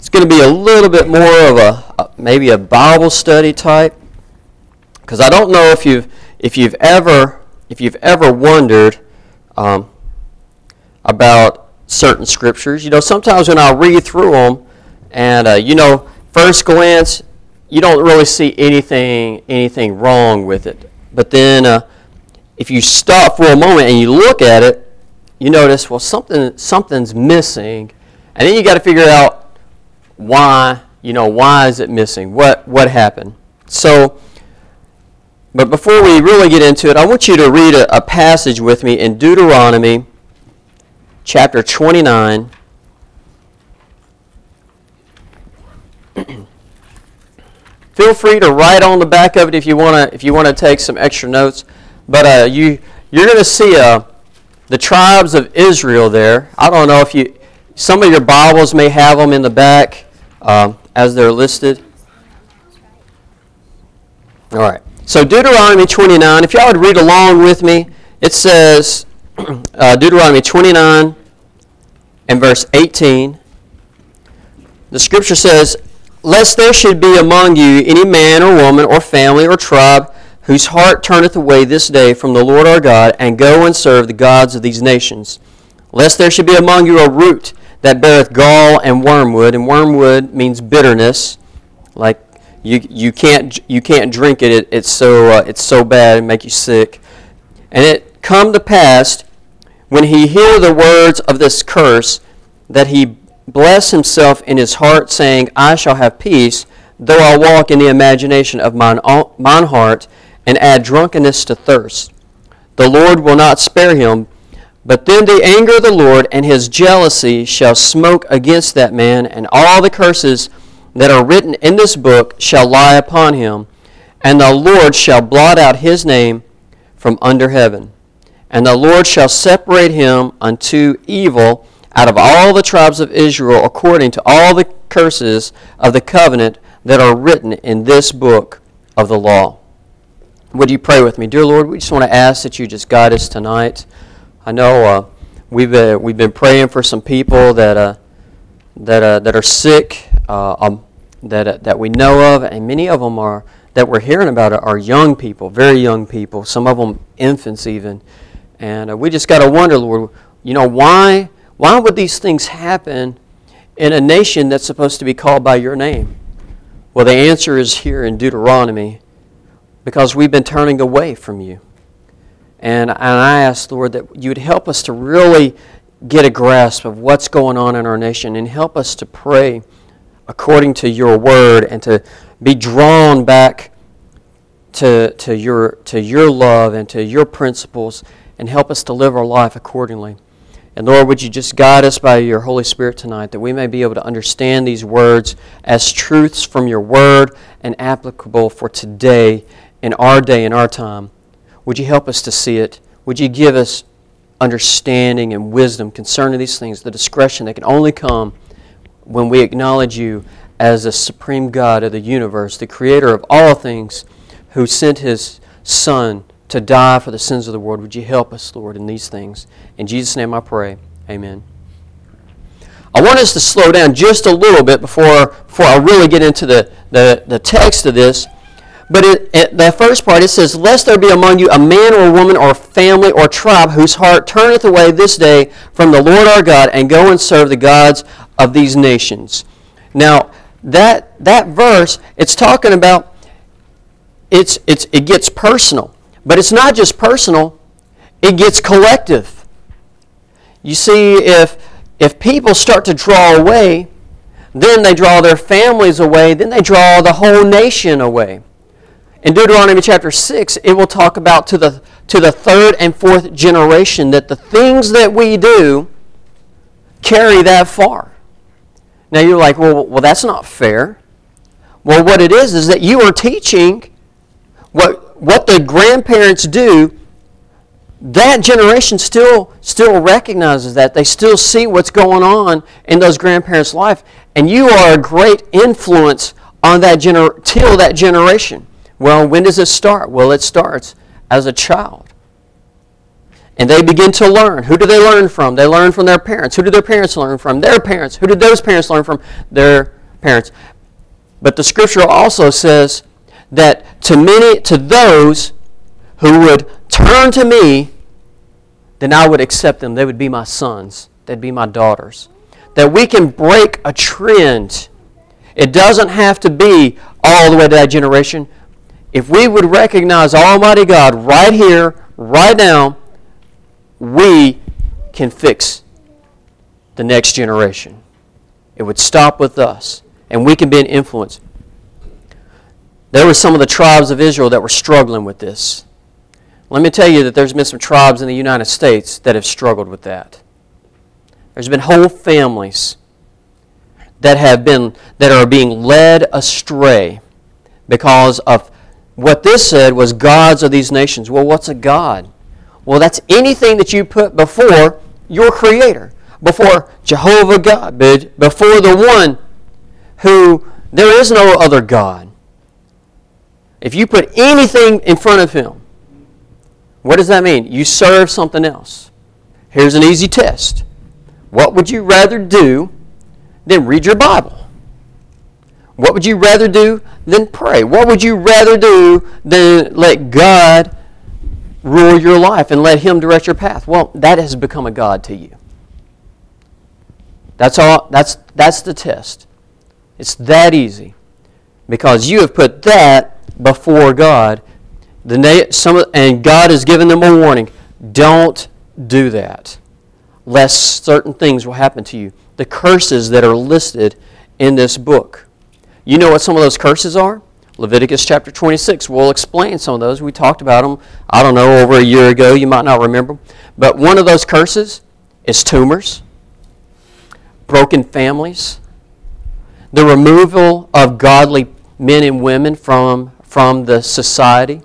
It's going to be a little bit more of maybe a Bible study type, because I don't know if you've ever wondered about certain scriptures. You know, sometimes when I read through them, and first glance, you don't really see anything wrong with it. But then, if you stop for a moment and you look at it, you notice, well, something's missing, and then you got to figure out why is it missing? What happened? So, but before we really get into it, I want you to read a passage with me in Deuteronomy chapter 29. Feel free to write on the back of it if you want to take some extra notes. But you're going to see the tribes of Israel there. I don't know if some of your Bibles may have them in the back as they're listed. All right. So Deuteronomy 29, if y'all would read along with me, it says, Deuteronomy 29 and verse 18, the scripture says, "Lest there should be among you any man or woman or family or tribe whose heart turneth away this day from the Lord our God, and go and serve the gods of these nations. Lest there should be among you a root that beareth gall and wormwood," and wormwood means bitterness, like you can't drink it. It's so bad, it make you sick. "And it come to pass, when he hear the words of this curse, that he bless himself in his heart, saying, I shall have peace, though I walk in the imagination of mine heart, and add drunkenness to thirst. The Lord will not spare him, but then the anger of the Lord and his jealousy shall smoke against that man, and all the curses that are written in this book shall lie upon him, and the Lord shall blot out his name from under heaven. And the Lord shall separate him unto evil out of all the tribes of Israel, according to all the curses of the covenant that are written in this book of the law." Would you pray with me? Dear Lord, we just want to ask that you just guide us tonight. I know we've been praying for some people that are sick, that we know of, and many of them that we're hearing about are young people, very young people. Some of them infants even, and we just got to wonder, Lord, why would these things happen in a nation that's supposed to be called by your name? Well, the answer is here in Deuteronomy, because we've been turning away from you. And I ask, Lord, that you would help us to really get a grasp of what's going on in our nation, and help us to pray according to your word, and to be drawn back to your love and to your principles, and help us to live our life accordingly. And Lord, would you just guide us by your Holy Spirit tonight, that we may be able to understand these words as truths from your word and applicable for today, in our day, in our time. Would you help us to see it? Would you give us understanding and wisdom concerning these things, the discretion that can only come when we acknowledge you as the supreme God of the universe, the creator of all things, who sent his Son to die for the sins of the world. Would you help us, Lord, in these things? In Jesus' name I pray. Amen. I want us to slow down just a little bit before I really get into the text of this. But the first part, it says, "Lest there be among you a man or woman or family or tribe whose heart turneth away this day from the Lord our God, and go and serve the gods of these nations." Now, that verse, it's talking about, it gets personal. But it's not just personal, it gets collective. You see, if people start to draw away, then they draw their families away, then they draw the whole nation away. In Deuteronomy chapter 6, it will talk about to the third and fourth generation, that the things that we do carry that far. Now you're like, well, that's not fair. Well, what it is that you are teaching what the grandparents do. That generation still recognizes that. They still see what's going on in those grandparents' life. And you are a great influence on that till that generation. Well, when does it start? Well, it starts as a child. And they begin to learn. Who do they learn from? They learn from their parents. Who do their parents learn from? Their parents. Who did those parents learn from? Their parents. But the scripture also says that to those who would turn to me, then I would accept them. They would be my sons. They'd be my daughters. That we can break a trend. It doesn't have to be all the way to that generation. If we would recognize Almighty God right here, right now, we can fix the next generation. It would stop with us, and we can be an influence. There were some of the tribes of Israel that were struggling with this. Let me tell you that there's been some tribes in the United States that have struggled with that. There's been whole families that are being led astray because of what this said was gods of these nations. Well, what's a god? Well, that's anything that you put before your Creator, before Jehovah God, before the one who there is no other God. If you put anything in front of Him, what does that mean? You serve something else. Here's an easy test. What would you rather do than read your Bible? What would you rather do than pray? What would you rather do than let God rule your life and let Him direct your path? Well, that has become a god to you. That's all. That's the test. It's that easy. Because you have put that before God. And God has given them a warning. Don't do that, lest certain things will happen to you. The curses that are listed in this book. You know what some of those curses are? Leviticus chapter 26. We'll explain some of those. We talked about them, I don't know, over a year ago. You might not remember. But one of those curses is tumors, broken families, the removal of godly men and women from the society.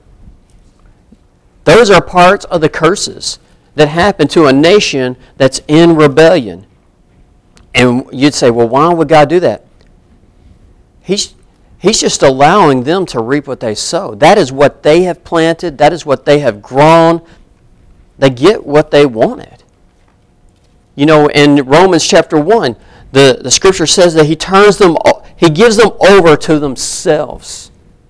Those are parts of the curses that happen to a nation that's in rebellion. And you'd say, well, why would God do that? He's just allowing them to reap what they sow. That is what they have planted. That is what they have grown. They get what they wanted. You know, in Romans chapter 1, the scripture says that He gives them over to themselves.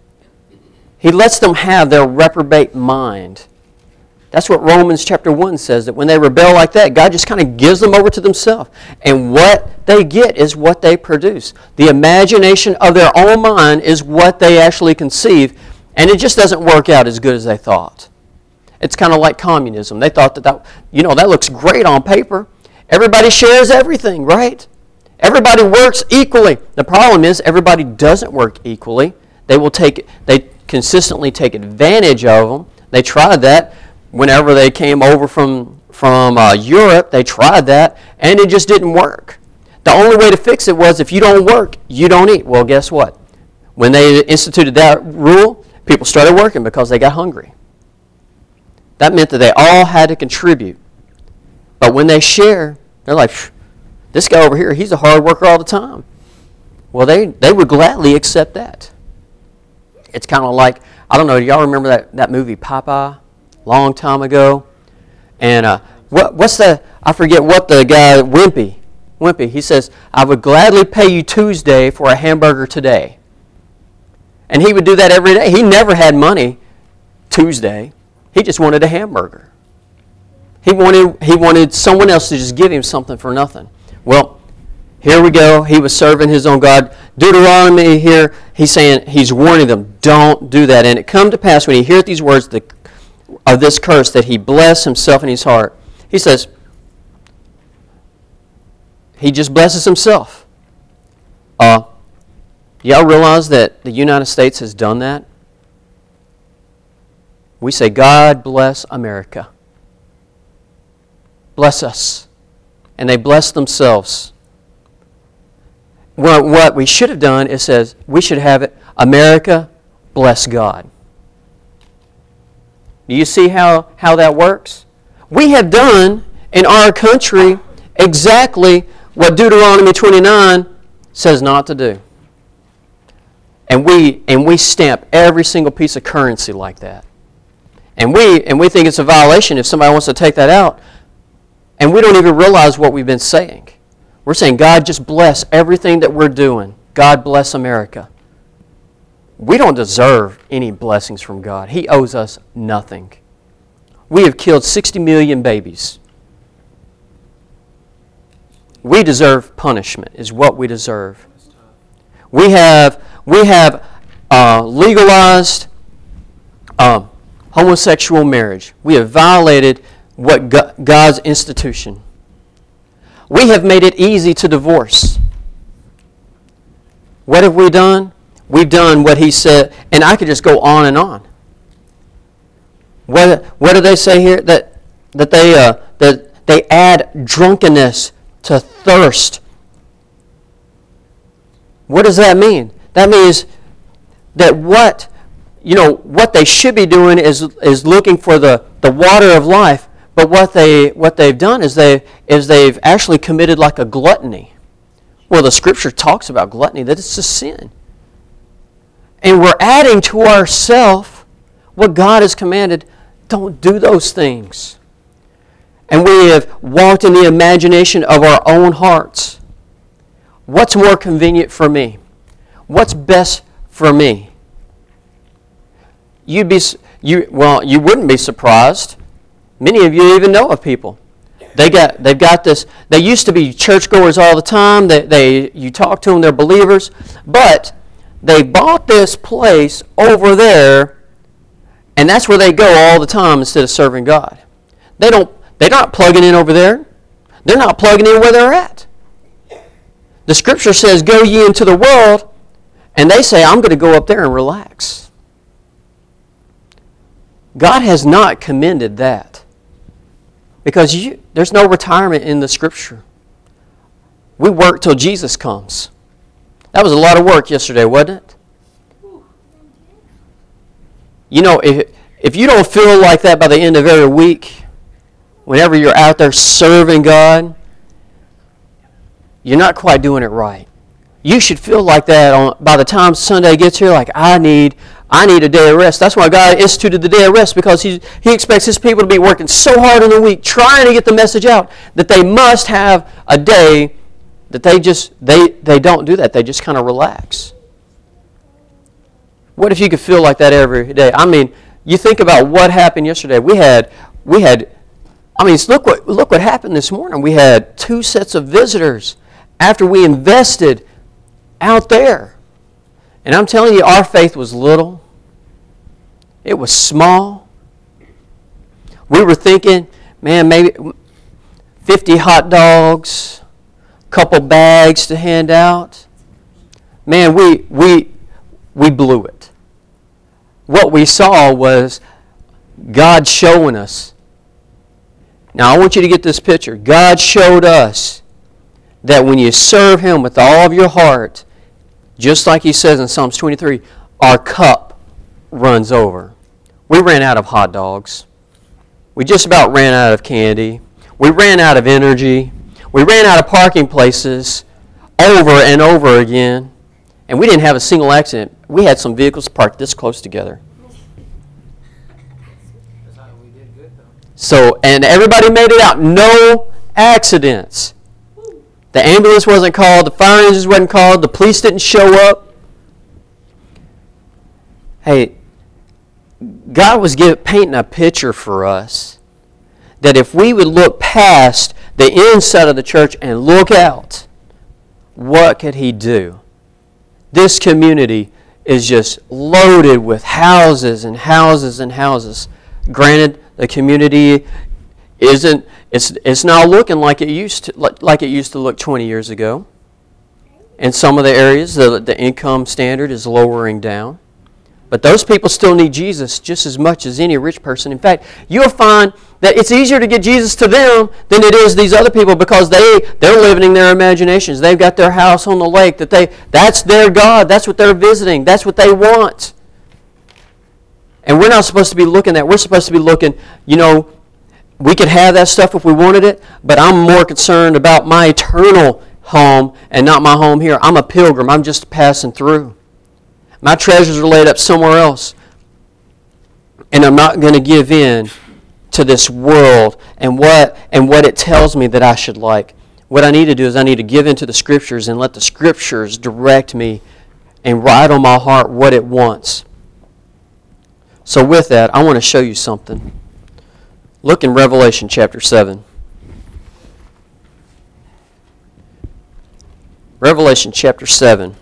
He lets them have their reprobate mind. That's what Romans chapter 1 says, that when they rebel like that, God just kind of gives them over to themselves. And what they get is what they produce. The imagination of their own mind is what they actually conceive, and it just doesn't work out as good as they thought. It's kind of like communism. They thought that looks great on paper. Everybody shares everything, right? Everybody works equally. The problem is everybody doesn't work equally. They consistently take advantage of them. They tried that. Whenever they came over from Europe, they tried that, and it just didn't work. The only way to fix it was if you don't work, you don't eat. Well, guess what? When they instituted that rule, people started working because they got hungry. That meant that they all had to contribute. But when they share, they're like, this guy over here, he's a hard worker all the time. Well, they would gladly accept that. It's kind of like, I don't know, do y'all remember that movie Popeye? Long time ago, and I forget what the guy, Wimpy, he says, I would gladly pay you Tuesday for a hamburger today. And he would do that every day. He never had money Tuesday. He just wanted a hamburger. He wanted someone else to just give him something for nothing. Well, here we go. He was serving his own God. Deuteronomy here, he's warning them, don't do that. And it come to pass when he heareth these words, of this curse, that he bless himself in his heart. He says, he just blesses himself. Y'all realize that the United States has done that? We say, God bless America. Bless us. And they bless themselves. Well, what we should have done is says, we should have it, America, bless God. Do you see how that works? We have done in our country exactly what Deuteronomy 29 says not to do. And we stamp every single piece of currency like that. And we think it's a violation if somebody wants to take that out. And we don't even realize what we've been saying. We're saying, God, just bless everything that we're doing. God bless America. We don't deserve any blessings from God. He owes us nothing. We have killed 60 million babies. We deserve punishment, is what we deserve. We have legalized homosexual marriage. We have violated what God's institution. We have made it easy to divorce. What have we done? We've done what He said, and I could just go on and on. What do they say here? That they add drunkenness to thirst. What does that mean? That means that what they should be doing is looking for the water of life, but what they've done is they've actually committed like a gluttony. Well, the Scripture talks about gluttony, that it's a sin. And we're adding to ourselves what God has commanded. Don't do those things. And we have walked in the imagination of our own hearts. What's more convenient for me? What's best for me? You wouldn't be surprised. Many of you even know of people. They've got this. They used to be churchgoers all the time. You talk to them, they're believers, but they bought this place over there, and that's where they go all the time instead of serving God. They're not plugging in over there. They're not plugging in where they're at. The Scripture says, "Go ye into the world," and they say, "I'm going to go up there and relax." God has not commended that. Because there's no retirement in the Scripture. We work till Jesus comes. That was a lot of work yesterday, wasn't it? You know, if you don't feel like that by the end of every week, whenever you're out there serving God, you're not quite doing it right. You should feel like that by the time Sunday gets here, like, I need a day of rest. That's why God instituted the day of rest, because He expects His people to be working so hard in the week, trying to get the message out, that they must have a day that they don't do that. They just kind of relax. What if you could feel like that every day? I mean, you think about what happened yesterday. We had. I mean, look what happened this morning. We had 2 sets of visitors after we invested out there. And I'm telling you, our faith was little. It was small. We were thinking, man, maybe 50 hot dogs, a couple bags to hand out. Man, we blew it. What we saw was God showing us. Now, I want you to get this picture. God showed us that when you serve Him with all of your heart, just like He says in Psalms 23, our cup runs over. We ran out of hot dogs. We just about ran out of candy. We ran out of energy. We ran out of parking places over and over again. And we didn't have a single accident. We had some vehicles parked this close together. So, and everybody made it out. No accidents. The ambulance wasn't called. The fire engines wasn't called. The police didn't show up. Hey, God was painting a picture for us that if we would look past the inside of the church and look out, what could He do? This community is just loaded with houses and houses and houses. Granted, the community isn't. It's not looking like it used to look 20 years ago. In some of the areas, the income standard is lowering down. But those people still need Jesus just as much as any rich person. In fact, you'll find that it's easier to get Jesus to them than it is these other people, because they're living in their imaginations. They've got their house on the lake. That's their God. That's what they're visiting. That's what they want. And we're not supposed to be looking at. We're supposed to be looking, we could have that stuff if we wanted it, but I'm more concerned about my eternal home and not my home here. I'm a pilgrim. I'm just passing through. My treasures are laid up somewhere else. And I'm not going to give in to this world and what it tells me that I should like. what I need to do is I need to give into the Scriptures and let the Scriptures direct me and write on my heart what it wants. So with that, I want to show you something. Look in Revelation chapter 7. Revelation chapter 7.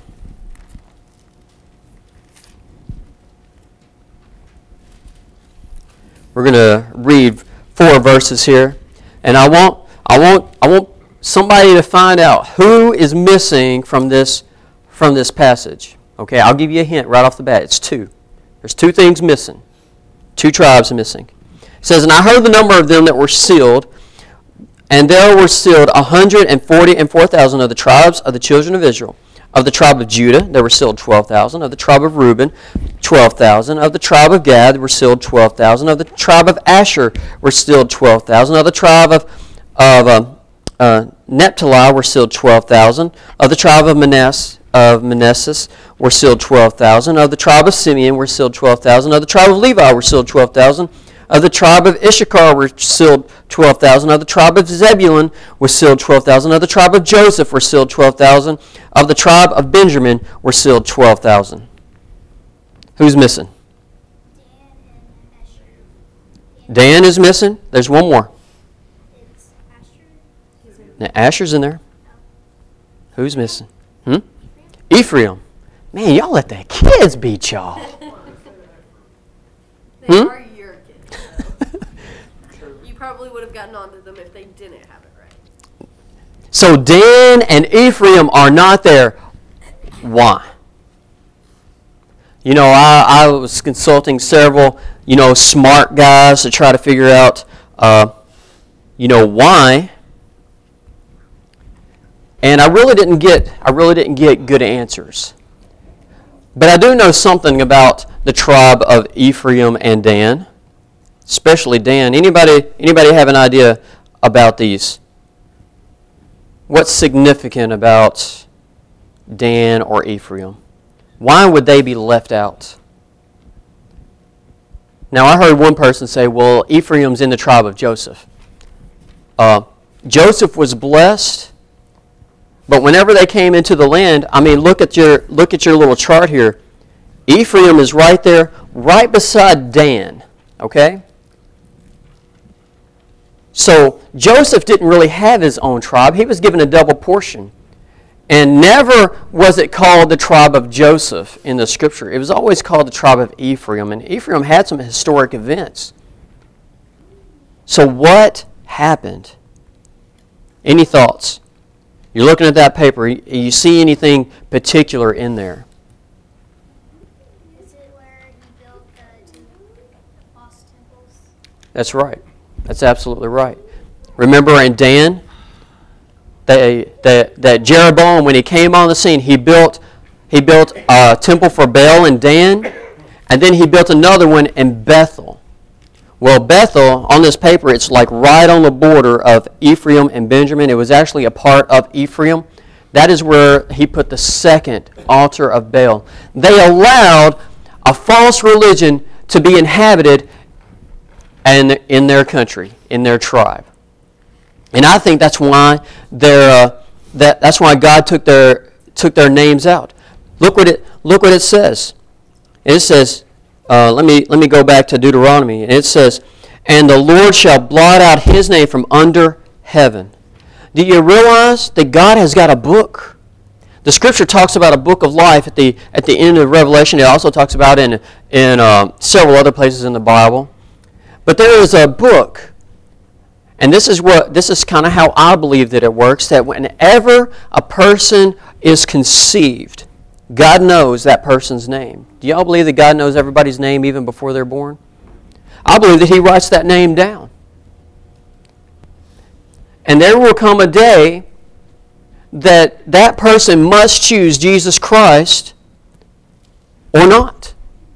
We're going to read 4 verses here, and I want somebody to find out who is missing from this passage. Okay, I'll give you a hint right off the bat. It's 2. There's 2 things missing. 2 tribes missing. It says, "And I heard the number of them that were sealed, and there were sealed 144,000 of the tribes of the children of Israel. Of the tribe of Judah, there were sealed 12,000. Of the tribe of Reuben, 12,000. Of the tribe of Gad were sealed 12,000. Of the tribe of Asher were sealed 12,000. Of the tribe of Naphtali were sealed 12,000. Of the tribe of Manasseh were sealed 12,000. Of the tribe of Simeon were sealed 12,000. Of the tribe of Levi were sealed 12,000. Of the tribe of Issachar were sealed 12,000. Of the tribe of Zebulun were sealed 12,000. Of the tribe of Joseph were sealed 12,000. Of the tribe of Benjamin were sealed 12,000. Who's missing? Dan is missing. There's one more. Now, Asher's in there. Who's missing? Ephraim. Man, y'all let the kids beat y'all. They are your kids. You probably would have gotten onto them if they didn't have it right. So Dan and Ephraim are not there. Why? You know, I was consulting several, smart guys to try to figure out, why. And I really didn't get good answers. But I do know something about the tribe of Ephraim and Dan, especially Dan. Anybody have an idea about these? What's significant about Dan or Ephraim? Why would they be left out? Now, I heard one person say, well, Ephraim's in the tribe of Joseph. Joseph was blessed. But whenever they came into the land, look at your little chart here. Ephraim is right there, right beside Dan. Okay? So Joseph didn't really have his own tribe. He was given a double portion. And never was it called the tribe of Joseph in the Scripture. It was always called the tribe of Ephraim. And Ephraim had some historic events. So what happened? Any thoughts? You're looking at that paper. You see anything particular in there? Is it where he built the false temples? That's right. That's absolutely right. Remember in Dan, that Jeroboam, when he came on the scene, he built a temple for Baal in Dan, and then he built another one in Bethel. Well, Bethel, on this paper, it's like right on the border of Ephraim and Benjamin. It was actually a part of Ephraim. That is where he put the second altar of Baal. They allowed a false religion to be inhabited in their country, in their tribe. And I think that's why that's why God took their names out. Look what it says. It says, let me go back to Deuteronomy. It says, "And the Lord shall blot out his name from under heaven." Do you realize that God has got a book? The Scripture talks about a book of life at the end of Revelation. It also talks about in several other places in the Bible. But there is a book, and this is kind of how I believe that it works. That whenever a person is conceived, God knows that person's name. Do y'all believe that God knows everybody's name even before they're born? I believe that He writes that name down. And there will come a day that person must choose Jesus Christ or not.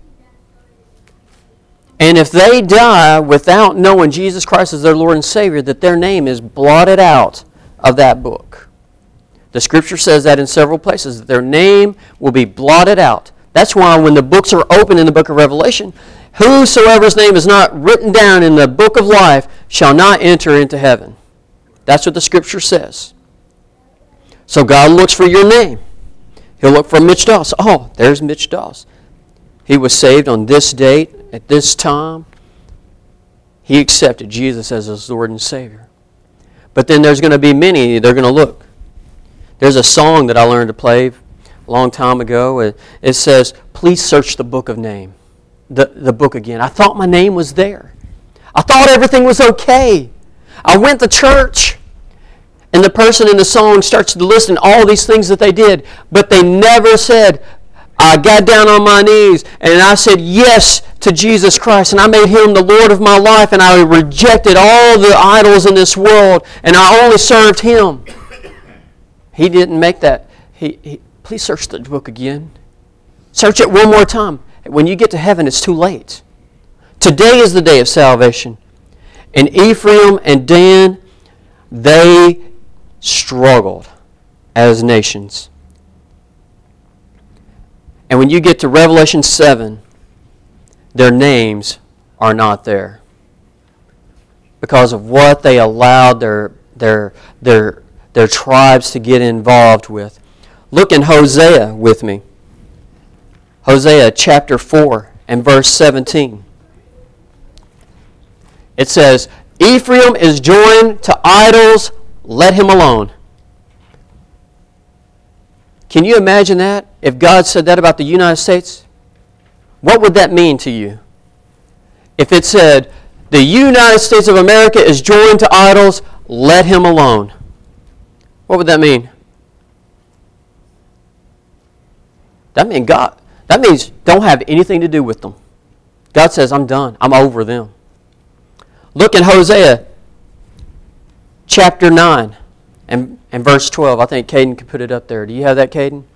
And if they die without knowing Jesus Christ as their Lord and Savior, that their name is blotted out of that book. The Scripture says that in several places, that their name will be blotted out. That's why when the books are open in the book of Revelation, whosoever's name is not written down in the book of life shall not enter into heaven. That's what the Scripture says. So God looks for your name. He'll look for Mitch Doss. Oh, there's Mitch Doss. He was saved on this date, at this time. He accepted Jesus as his Lord and Savior. But then there's going to be many, they're going to look. There's a song that I learned to play a long time ago. It says, please search the book of name. The book again. I thought my name was there. I thought everything was okay. I went to church. And the person in the song starts to listen to all these things that they did. But they never said, I got down on my knees and I said yes to Jesus Christ. And I made Him the Lord of my life. And I rejected all the idols in this world. And I only served Him. He didn't make that. Please search the book again. Search it one more time. When you get to heaven, it's too late. Today is the day of salvation. And Ephraim and Dan, they struggled as nations. And when you get to Revelation 7, their names are not there because of what they allowed their tribes to get involved with. Look in Hosea with me. Hosea chapter 4 and verse 17. It says, Ephraim is joined to idols, let him alone. Can you imagine that? If God said that about the United States, what would that mean to you? If it said, the United States of America is joined to idols, let him alone. What would that mean? That means don't have anything to do with them. God says, I'm done. I'm over them. Look in Hosea chapter 9 and verse 12. I think Caden could put it up there. Do you have that, Caden?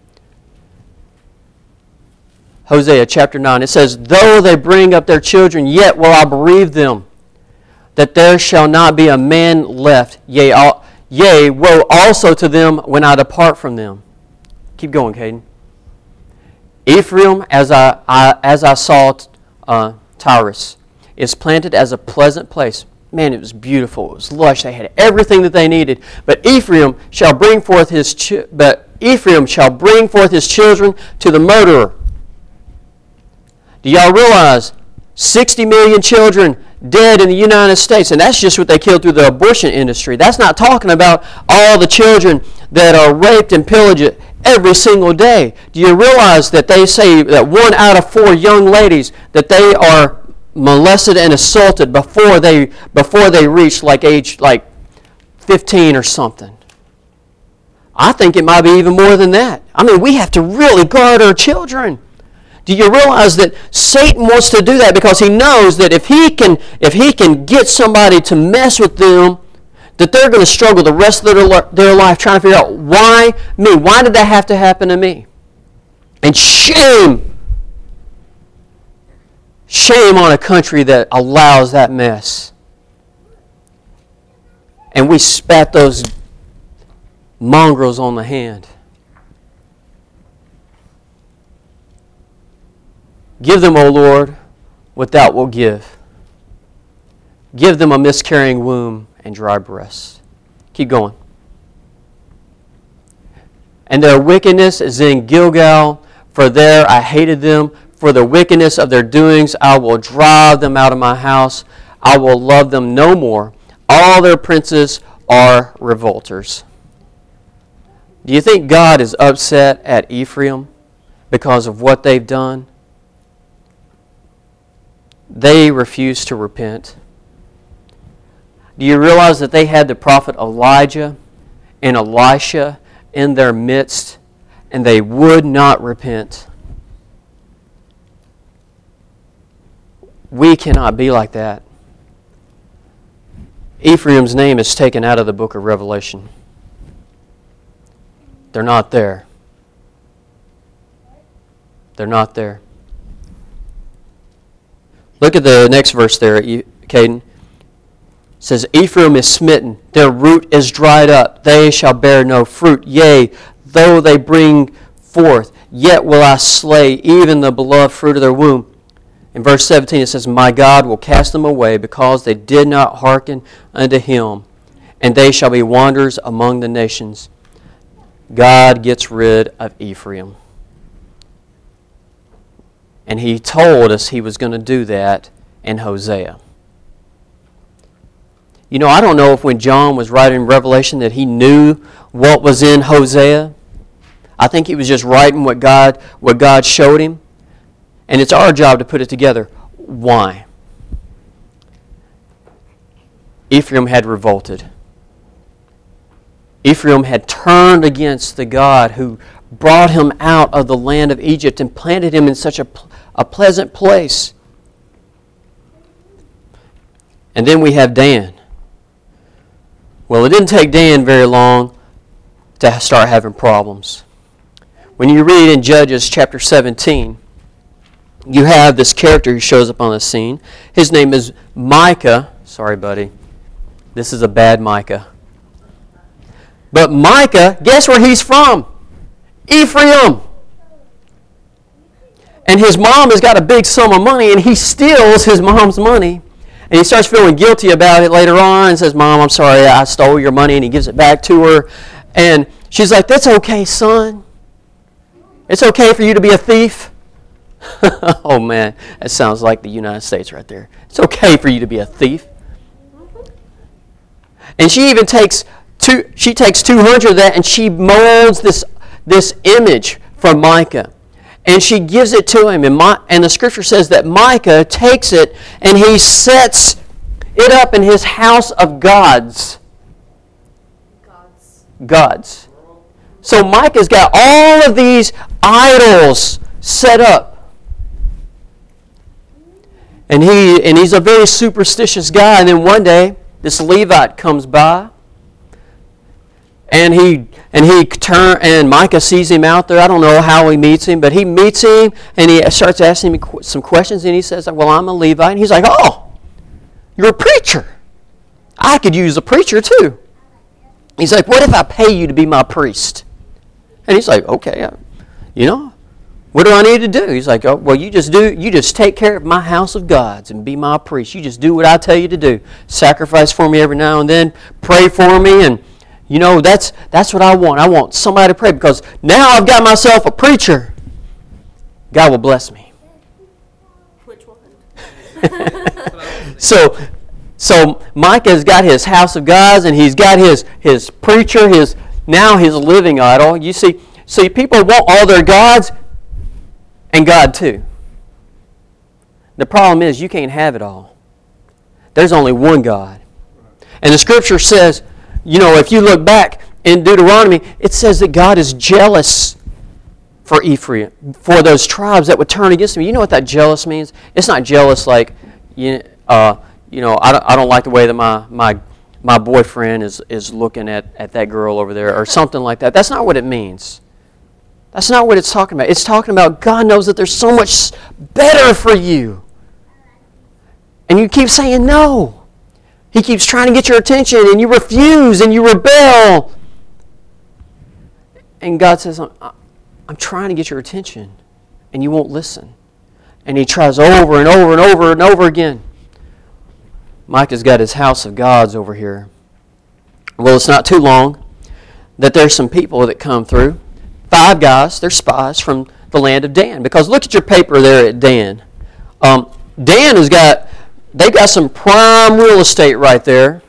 Hosea chapter 9. It says, though they bring up their children, yet will I bereave them, that there shall not be a man left. Yea, woe also to them when I depart from them. Keep going, Caden. Ephraim, as I saw Tyrus, is planted as a pleasant place. Man, it was beautiful. It was lush. They had everything that they needed. But Ephraim shall bring forth his children to the murderer. Do y'all realize 60 million children dead in the United States? And that's just what they killed through the abortion industry. That's not talking about all the children that are raped and pillaged every single day. Do you realize that they say that 1 out of 4 young ladies, that they are molested and assaulted before they reach age 15 or something? I think it might be even more than that. I mean, we have to really guard our children. Do you realize that Satan wants to do that because he knows that if he can get somebody to mess with them, that they're going to struggle the rest of their life trying to figure out, why me? Why did that have to happen to me? And shame on a country that allows that mess. And we spat those mongrels on the hand. Give them, O Lord, what thou wilt give. Give them a miscarrying womb and dry breasts. Keep going. And their wickedness is in Gilgal, for there I hated them. For the wickedness of their doings I will drive them out of my house. I will love them no more. All their princes are revolters. Do you think God is upset at Ephraim because of what they've done? They refuse to repent. Do you realize that they had the prophet Elijah and Elisha in their midst, and they would not repent? We cannot be like that. Ephraim's name is taken out of the book of Revelation. They're not there. They're not there. Look at the next verse there, Caden. It says, Ephraim is smitten, their root is dried up, they shall bear no fruit. Yea, though they bring forth, yet will I slay even the beloved fruit of their womb. In verse 17 it says, my God will cast them away because they did not hearken unto Him, and they shall be wanderers among the nations. God gets rid of Ephraim. And he told us he was going to do that in Hosea. You know, I don't know if when John was writing Revelation that he knew what was in Hosea. I think he was just writing what God showed him. And it's our job to put it together. Why? Ephraim had revolted. Ephraim had turned against the God who brought him out of the land of Egypt and planted him in such a pleasant place. And then we have Dan. Well, it didn't take Dan very long to start having problems. When you read in Judges chapter 17, you have this character who shows up on the scene. His name is Micah. Sorry, buddy. This is a bad Micah. But Micah, guess where he's from? Ephraim. And his mom has got a big sum of money, and he steals his mom's money. And he starts feeling guilty about it later on and says, Mom, I'm sorry, I stole your money. And he gives it back to her. And she's like, that's okay, son. It's okay for you to be a thief. Oh, man, that sounds like the United States right there. It's okay for you to be a thief. And she even takes 200 of that and she molds this image from Micah. And she gives it to him. And the scripture says that Micah takes it and he sets it up in his house of gods. Gods. So Micah's got all of these idols set up. And he's a very superstitious guy. And then one day, this Levite comes by. And Micah sees him out there. I don't know how he meets him, but he meets him and he starts asking him some questions. And he says, well, I'm a Levite. And he's like, oh, you're a preacher. I could use a preacher too. He's like, what if I pay you to be my priest? And he's like, okay, what do I need to do? He's like, oh, well, you just take care of my house of gods and be my priest. You just do what I tell you to do. Sacrifice for me every now and then. Pray for me. And that's what I want. I want somebody to pray because now I've got myself a preacher. God will bless me. Which one? So Micah's got his house of gods and he's got his preacher, his living idol. You see, people want all their gods and God too. The problem is you can't have it all. There's only one God. And the scripture says, if you look back in Deuteronomy, it says that God is jealous for Ephraim, for those tribes that would turn against him. You know what that jealous means? It's not jealous like, I don't like the way that my boyfriend is looking at that girl over there or something like that. That's not what it means. That's not what it's talking about. It's talking about God knows that there's so much better for you. And you keep saying no. He keeps trying to get your attention and you refuse and you rebel. And God says, I'm trying to get your attention and you won't listen. And he tries over and over and over and over again. Micah's got his house of gods over here. Well, it's not too long that there's some people that come through. 5 guys, they're spies from the land of Dan. Because look at your paper there at Dan. Dan they've got some prime real estate right there.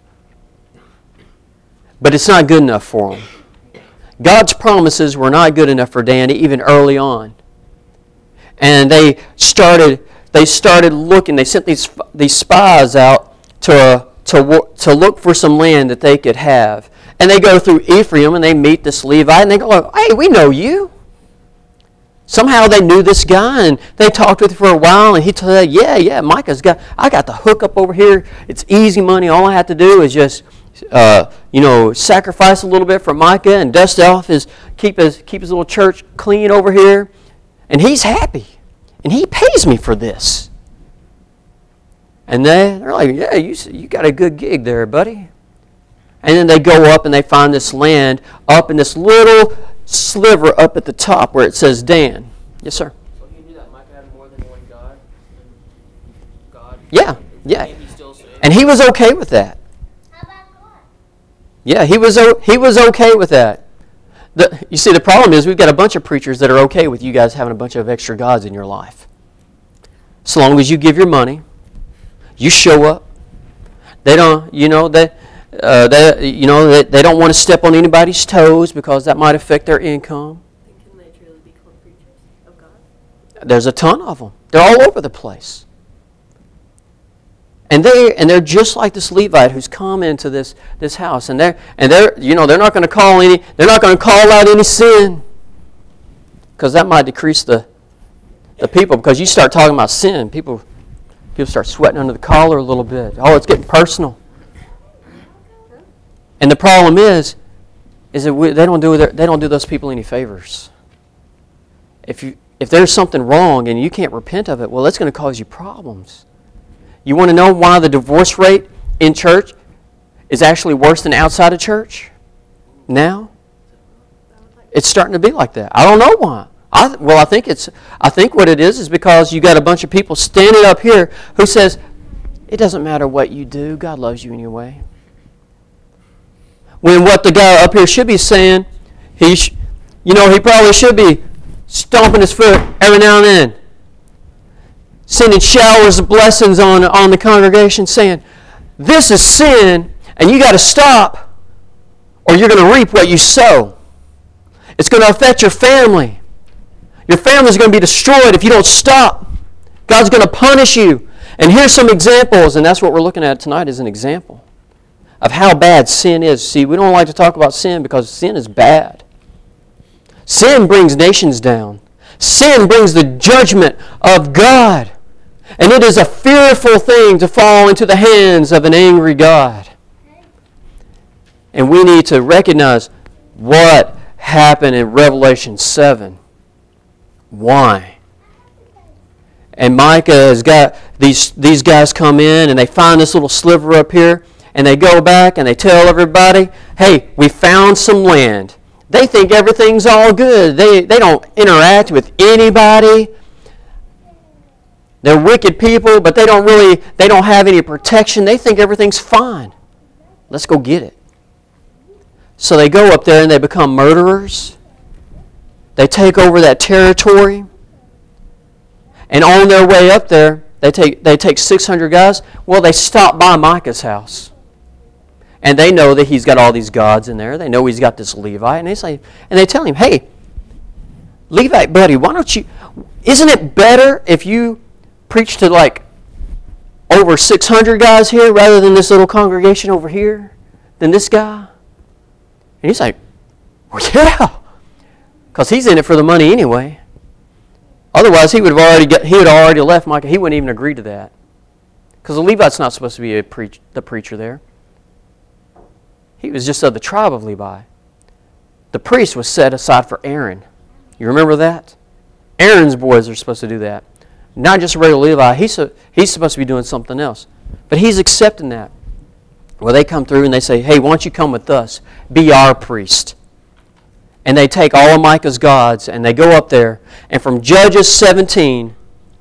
But it's not good enough for them. God's promises were not good enough for Dan even early on. And they started looking. They sent these spies out to look for some land that they could have. And they go through Ephraim and they meet this Levite and they go, hey, we know you. Somehow they knew this guy and they talked with him for a while and he told them, yeah, I got the hook up over here. It's easy money. All I have to do is just, sacrifice a little bit for Micah and dust off keep his little church clean over here. And he's happy. And he pays me for this. And they're like, yeah, you got a good gig there, buddy. And then they go up and they find this land up in this little sliver up at the top where it says Dan. Yes, sir. So he knew that Micah had more than one God? Yeah. And he was okay with that. How about God? Yeah, he was okay with that. You see, the problem is we've got a bunch of preachers that are okay with you guys having a bunch of extra gods in your life. So long as you give your money, you show up. They don't, they don't want to step on anybody's toes because that might affect their income. And can they truly be called preachers of God? There's a ton of them. They're all over the place. And they're just like this Levite who's come into this house, and they're not going to call out any sin, because that might decrease the people. Because you start talking about sin, people start sweating under the collar a little bit. Oh, it's getting personal. And the problem is that they don't do those people any favors. If there's something wrong and you can't repent of it, well, that's going to cause you problems. You want to know why the divorce rate in church is actually worse than outside of church now? It's starting to be like that. I don't know why. I think what it is because you got a bunch of people standing up here who says, it doesn't matter what you do, God loves you anyway. When what the guy up here should be saying, he probably should be stomping his foot every now and then, sending showers of blessings on the congregation, saying, this is sin, and you got to stop, or you're going to reap what you sow. It's going to affect your family. Your family's going to be destroyed if you don't stop. God's going to punish you. And here's some examples, and that's what we're looking at tonight is an example of how bad sin is. See, we don't like to talk about sin because sin is bad. Sin brings nations down. Sin brings the judgment of God. And it is a fearful thing to fall into the hands of an angry God. And we need to recognize what happened in Revelation 7. Why? And Micah has got these guys come in and they find this little sliver up here and they go back and they tell everybody, hey, we found some land. They think everything's all good. They don't interact with anybody. They're wicked people, but they don't have any protection. They think everything's fine. Let's go get it. So they go up there and they become murderers. They take over that territory. And on their way up there, they take 600 guys. Well, they stop by Micah's house. And they know that he's got all these gods in there. They know he's got this Levite. And they tell him, hey, Levite buddy, isn't it better if you preach to like over 600 guys here rather than this little congregation over here, than this guy? And he's like, well, yeah, because he's in it for the money anyway. Otherwise, he would have already left Micah. He wouldn't even agree to that, because the Levite's not supposed to be the preacher there. He was just of the tribe of Levi. The priest was set aside for Aaron. You remember that? Aaron's boys are supposed to do that. Not just a regular Levi. He's supposed to be doing something else. But he's accepting that. Well, they come through and they say, hey, why don't you come with us? Be our priest. And they take all of Micah's gods and they go up there. And from Judges 17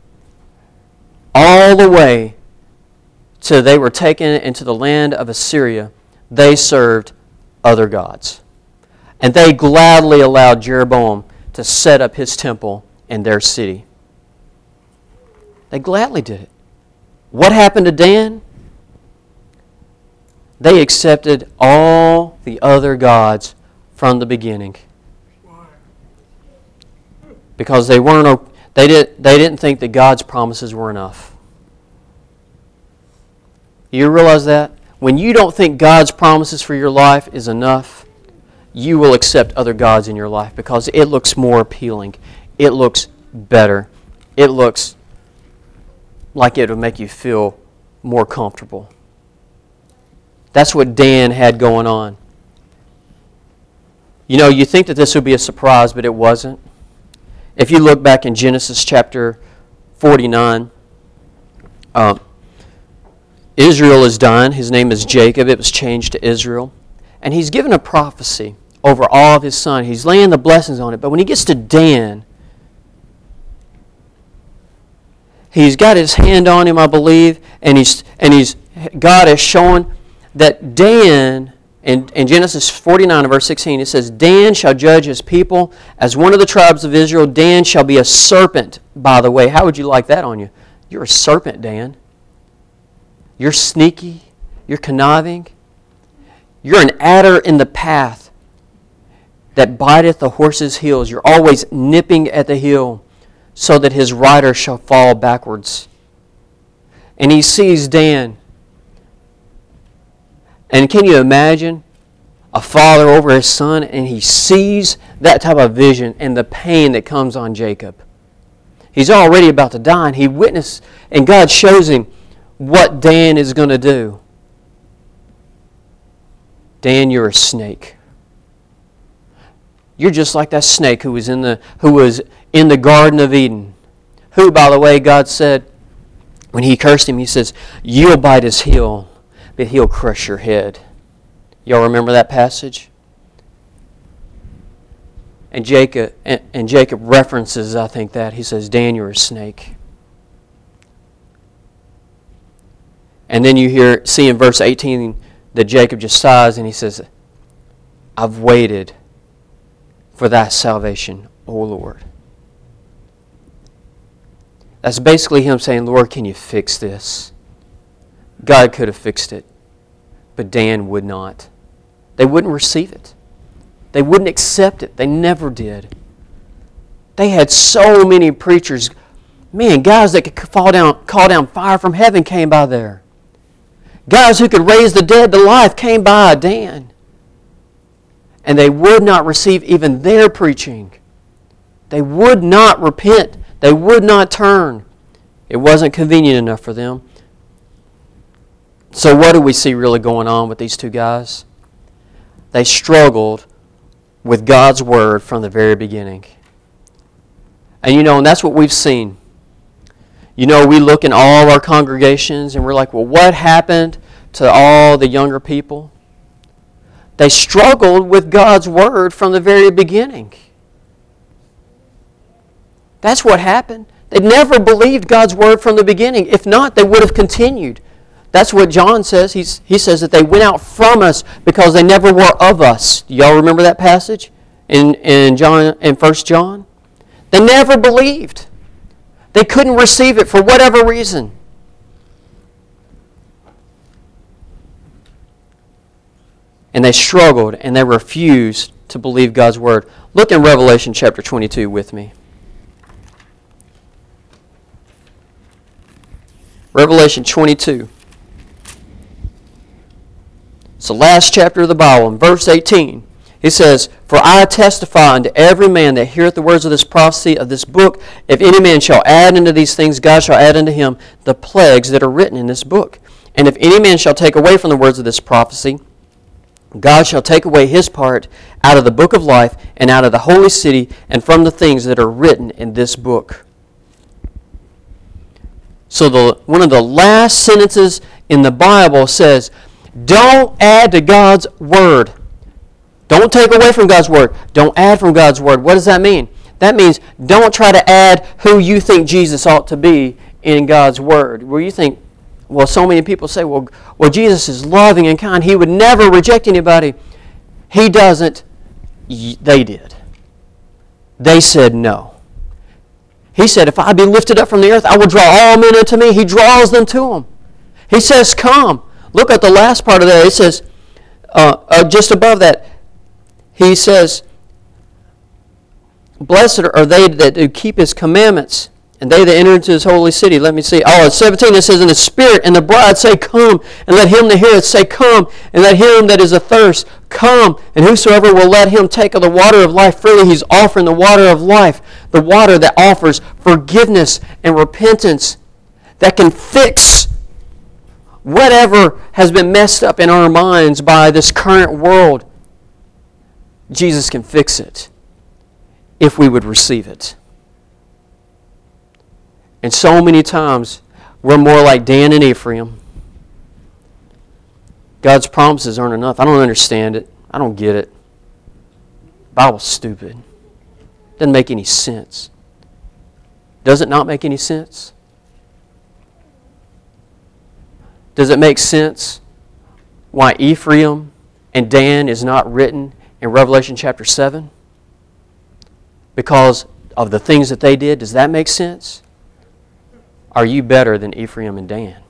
all the way till they were taken into the land of Assyria, they served other gods. And they gladly allowed Jeroboam to set up his temple in their city. They gladly did it. What happened to Dan? They accepted all the other gods from the beginning. Because they didn't think that God's promises were enough. You realize that? When you don't think God's promises for your life is enough, you will accept other gods in your life because it looks more appealing. It looks better. It looks like it would make you feel more comfortable. That's what Dan had going on. You think that this would be a surprise, but it wasn't. If you look back in Genesis chapter 49, Israel is dying. His name is Jacob. It was changed to Israel. And he's given a prophecy over all of his son. He's laying the blessings on it. But when he gets to Dan, he's got his hand on him, I believe, and God is showing that Dan In Genesis 49 and verse 16, it says, Dan shall judge his people as one of the tribes of Israel. Dan shall be a serpent, by the way. How would you like that on you? You're a serpent, Dan. You're sneaky. You're conniving. You're an adder in the path that biteth the horse's heels. You're always nipping at the heel so that his rider shall fall backwards. And he sees Dan. And can you imagine a father over his son, and he sees that type of vision and the pain that comes on Jacob? He's already about to die, and he witnessed, and God shows him what Dan is going to do. Dan, you're a snake. You're just like that snake who was in the Garden of Eden. Who, by the way, God said, when he cursed him, he says, you'll bite his heel, but he'll crush your head. Y'all remember that passage? And Jacob references, I think, that. He says, Dan, you're a snake. And then you see in verse 18 that Jacob just sighs and he says, I've waited for thy salvation, O Lord. That's basically him saying, Lord, can you fix this? God could have fixed it, but Dan would not. They wouldn't receive it. They wouldn't accept it. They never did. They had so many preachers. Man, guys that could call down fire from heaven came by there. Guys who could raise the dead to life came by Dan. And they would not receive even their preaching. They would not repent. They would not turn. It wasn't convenient enough for them. So what do we see really going on with these two guys? They struggled with God's Word from the very beginning. And that's what we've seen. We look in all our congregations and we're like, well, what happened to all the younger people? They struggled with God's Word from the very beginning. That's what happened. They never believed God's Word from the beginning. If not, they would have continued. That's what John says. He says that they went out from us because they never were of us. Do y'all remember that passage in 1 John? They never believed. They couldn't receive it for whatever reason. And they struggled and they refused to believe God's Word. Look in Revelation chapter 22 with me. Revelation 22. It's the last chapter of the Bible. In verse 18, it says, For I testify unto every man that heareth the words of this prophecy of this book, if any man shall add unto these things, God shall add unto him the plagues that are written in this book. And if any man shall take away from the words of this prophecy, God shall take away his part out of the book of life and out of the holy city and from the things that are written in this book. So one of the last sentences in the Bible says, don't add to God's Word. Don't take away from God's Word. Don't add from God's Word. What does that mean? That means don't try to add who you think Jesus ought to be in God's Word. Where you think, well, so many people say, well, Jesus is loving and kind. He would never reject anybody. He doesn't. They did. They said no. He said, if I be lifted up from the earth, I will draw all men unto me. He draws them to him. He says, come. Look at the last part of that. It says, just above that, he says, blessed are they that do keep his commandments, and they that enter into his holy city. Let me see. At 17 it says, and the Spirit and the bride say, come. And let him that heareth say, come. And let him that is athirst come. And whosoever will let him take of the water of life freely, he's offering the water of life. The water that offers forgiveness and repentance, that can fix whatever has been messed up in our minds by this current world. Jesus can fix it if we would receive it. And so many times, we're more like Dan and Ephraim. God's promises aren't enough. I don't understand it. I don't get it. The Bible's stupid. Doesn't make any sense. Does it not make any sense? Does it make sense why Ephraim and Dan is not written in Revelation chapter 7 because of the things that they did? Does that make sense? Are you better than Ephraim and Dan?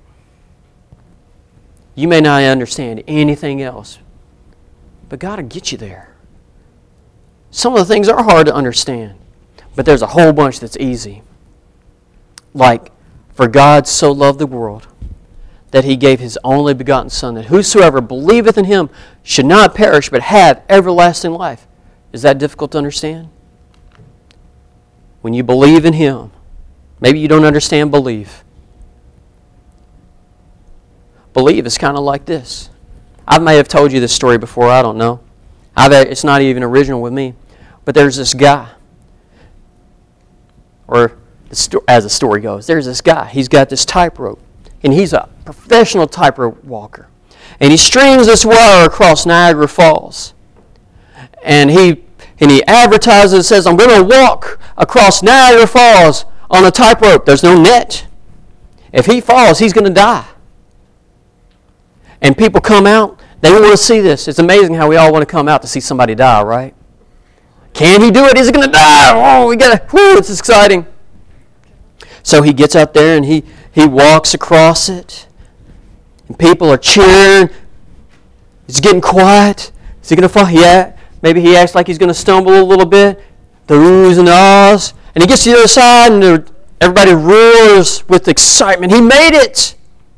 You may not understand anything else, but God will get you there. Some of the things are hard to understand, but there's a whole bunch that's easy. Like, for God so loved the world that He gave His only begotten Son, that whosoever believeth in Him should not perish but have everlasting life. Is that difficult to understand? When you believe in Him, maybe you don't understand believe. Believe is kind of like this. I may have told you this story before, I don't know. It's not even original with me. But there's this guy, or as the story goes, there's this guy. He's got this tightrope, and he's a professional tightrope walker. And he strings this wire across Niagara Falls. And he advertises, says, I'm going to walk across Niagara Falls on a tightrope. There's no net. If he falls, he's going to die. And people come out. They want to see this. It's amazing how we all want to come out to see somebody die, right? Can he do it? Is he going to die? Oh, it's exciting. So he gets out there and he walks across it. And people are cheering. He's getting quiet. Is he going to fall? Yeah. Maybe he acts like he's going to stumble a little bit. The oohs and the ahs. And he gets to the other side and everybody roars with excitement. He made it.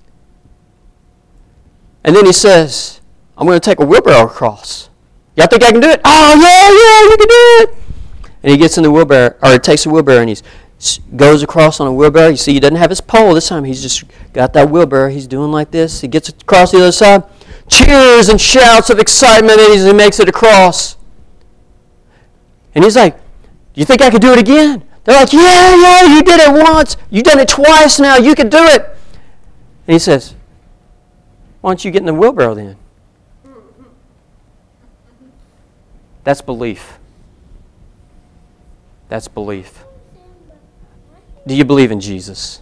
And then he says, I'm going to take a wheelbarrow across. Y'all think I can do it? Oh, yeah, you can do it. And he gets in the wheelbarrow, or he takes the wheelbarrow and he goes across on a wheelbarrow. You see, he doesn't have his pole this time. He's just got that wheelbarrow. He's doing like this. He gets across the other side. Cheers and shouts of excitement as he makes it across. And he's like, you think I could do it again? They're like, yeah, you did it once. You've done it twice now. You can do it. And he says, why don't you get in the wheelbarrow then? That's belief. That's belief. Do you believe in Jesus?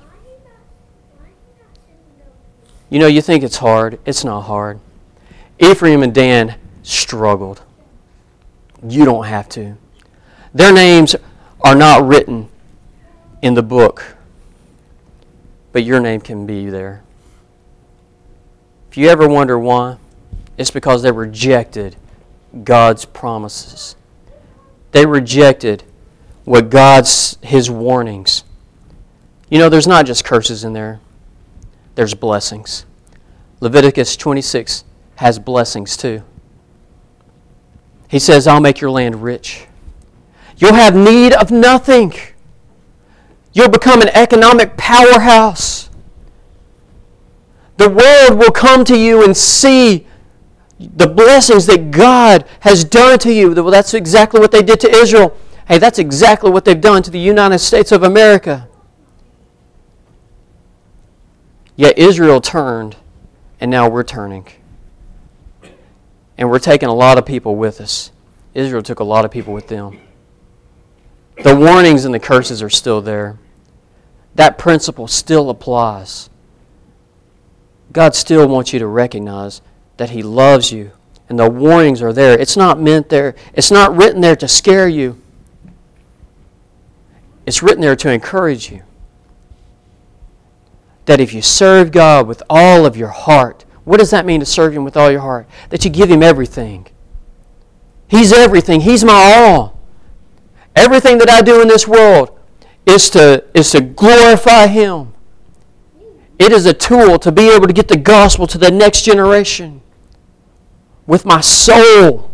You know, you think it's hard. It's not hard. Ephraim and Dan struggled. You don't have to. Their names are not written in the book, but your name can be there. If you ever wonder why, it's because they rejected God's promises. They rejected what His warnings. You know, there's not just curses in there. There's blessings. Leviticus 26 has blessings too. He says, I'll make your land rich. You'll have need of nothing. You'll become an economic powerhouse. The world will come to you and see the blessings that God has done to you. Well, that's exactly what they did to Israel. Hey, that's exactly what they've done to the United States of America. Yet Israel turned, and now we're turning. And we're taking a lot of people with us. Israel took a lot of people with them. The warnings and the curses are still there. That principle still applies. God still wants you to recognize that He loves you. And the warnings are there. It's not meant there. It's not written there to scare you. It's written there to encourage you. That if you serve God with all of your heart, what does that mean to serve Him with all your heart? That you give Him everything. He's everything. He's my all. Everything that I do in this world is to glorify Him. It is a tool to be able to get the gospel to the next generation. With my soul.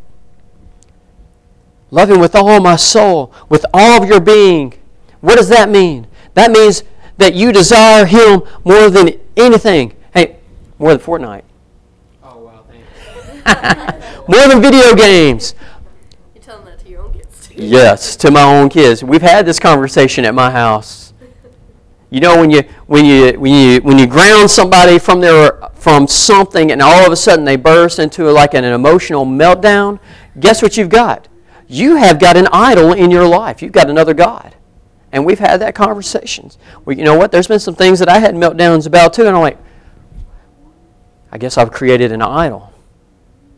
Love Him with all my soul. With all of your being. What does that mean? That means that you desire Him more than anything. Hey, more than Fortnite. Oh, wow, thanks. More than video games. You're telling that to your own kids. Yes, to my own kids. We've had this conversation at my house. You know, when you ground somebody from something, and all of a sudden they burst into like an emotional meltdown, guess what you've got? You have got an idol in your life. You've got another God. And we've had that conversations. Well, you know what? There's been some things that I had meltdowns about too, and I'm like, I guess I've created an idol.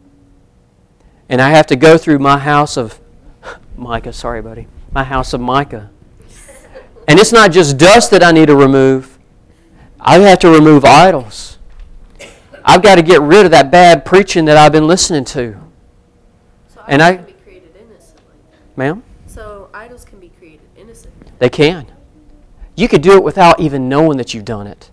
And I have to go through my house of Micah. Sorry, buddy. My house of Micah. And it's not just dust that I need to remove. I have to remove idols. I've got to get rid of that bad preaching that I've been listening to. So And idols can be created innocently. Ma'am? So idols can be created innocently. They can. You could do it without even knowing that you've done it.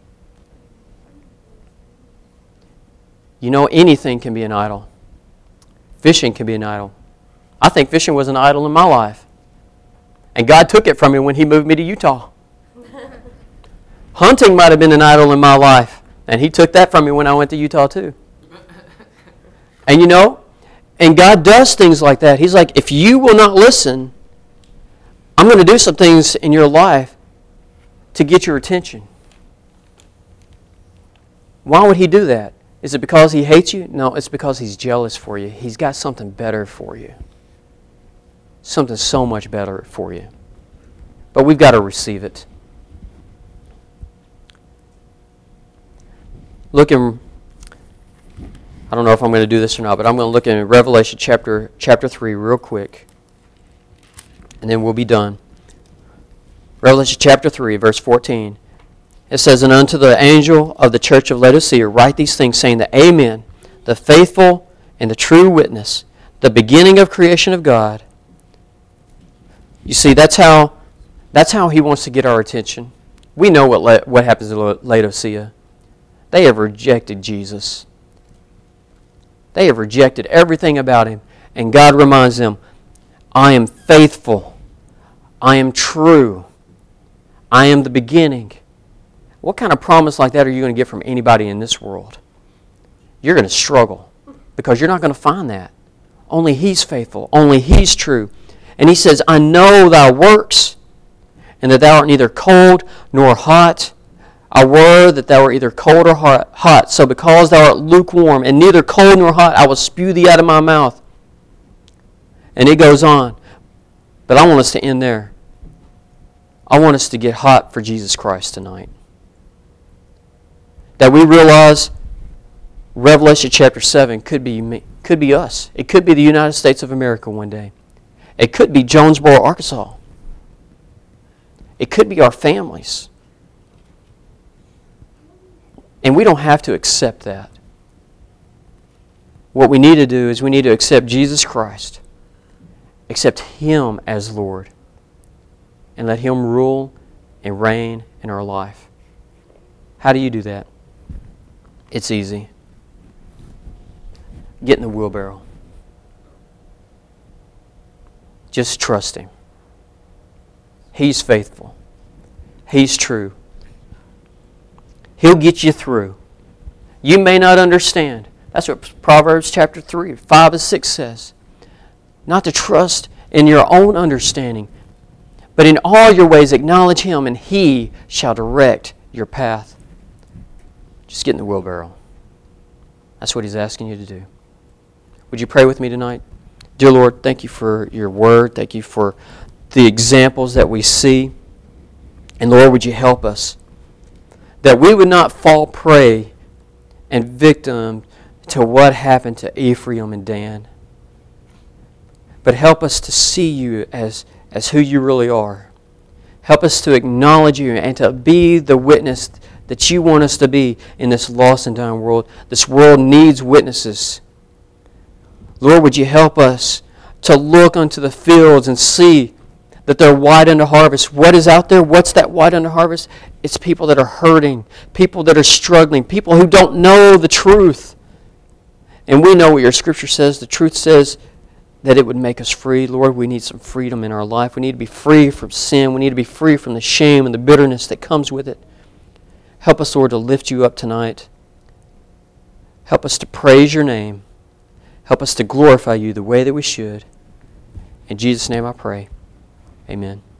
You know, anything can be an idol. Fishing can be an idol. I think fishing was an idol in my life. And God took it from me when He moved me to Utah. Hunting might have been an idol in my life. And He took that from me when I went to Utah too. And you know, and God does things like that. He's like, if you will not listen, I'm going to do some things in your life to get your attention. Why would He do that? Is it because He hates you? No, it's because He's jealous for you. He's got something better for you. Something so much better for you. But we've got to receive it. Look in, I don't know if I'm going to do this or not, but I'm going to look in Revelation chapter 3 real quick. And then we'll be done. Revelation chapter 3, verse 14. It says, "And unto the angel of the church of Laodicea write these things, saying that Amen, the faithful and the true witness, the beginning of creation of God." You see, that's how He wants to get our attention. We know what happens to Laodicea. They have rejected Jesus. They have rejected everything about Him. And God reminds them, I am faithful. I am true. I am the beginning. What kind of promise like that are you going to get from anybody in this world? You're going to struggle because you're not going to find that. Only He's faithful. Only He's true. And He says, I know thy works, and that thou art neither cold nor hot. I were that thou art either cold or hot. So because thou art lukewarm, and neither cold nor hot, I will spew thee out of my mouth. And it goes on. But I want us to end there. I want us to get hot for Jesus Christ tonight. That we realize Revelation chapter 7 could be us. It could be the United States of America one day. It could be Jonesboro, Arkansas. It could be our families. And we don't have to accept that. What we need to do is we need to accept Jesus Christ. Accept Him as Lord. And let Him rule and reign in our life. How do you do that? It's easy. Get in the wheelbarrow. Just trust Him. He's faithful. He's true. He'll get you through. You may not understand. That's what Proverbs chapter 3, 5 and 6 says. Not to trust in your own understanding, but in all your ways acknowledge Him, and He shall direct your path. Just get in the wheelbarrow. That's what He's asking you to do. Would you pray with me tonight? Dear Lord, thank You for Your Word. Thank You for the examples that we see. And Lord, would You help us that we would not fall prey and victim to what happened to Ephraim and Dan. But help us to see You as who You really are. Help us to acknowledge You and to be the witness that You want us to be in this lost and dying world. This world needs witnesses. Lord, would You help us to look unto the fields and see that they're white unto harvest. What is out there? What's that white unto harvest? It's people that are hurting, people that are struggling, people who don't know the truth. And we know what Your Scripture says. The truth says that it would make us free. Lord, we need some freedom in our life. We need to be free from sin. We need to be free from the shame and the bitterness that comes with it. Help us, Lord, to lift You up tonight. Help us to praise Your name. Help us to glorify You the way that we should. In Jesus' name I pray. Amen.